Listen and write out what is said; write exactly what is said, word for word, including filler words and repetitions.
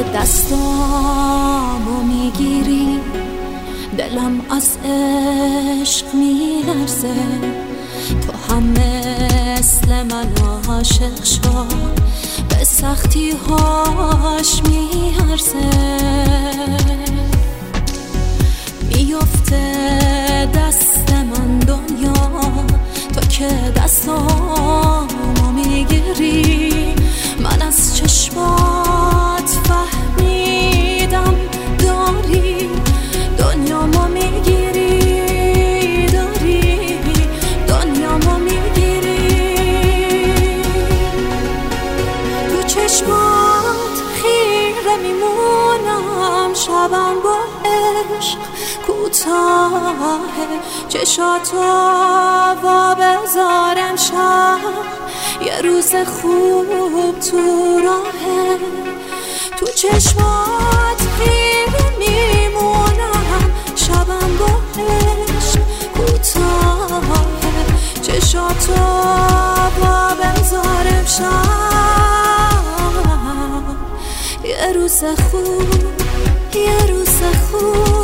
دستامو میگیری دلم از عشق میلرزه، تو هم مثل من عاشق شو، به سختی هاش میارزه. میفته دست من دنیا تو که دستامو میگیری، من از چشمات فهمیدم داری دنیامو میگیری، داری دنیامو میگیری. تو چشمات خیره میمونم، شبم با عشق کوتاهه، چشاتو وا بذارم شب یه روز خوب تو راهه. تو چشمات خیره میمونم، شبم با عشق کوتاهه، چشاتو وا بذارم شب یه روز خوب، یه روز خوب.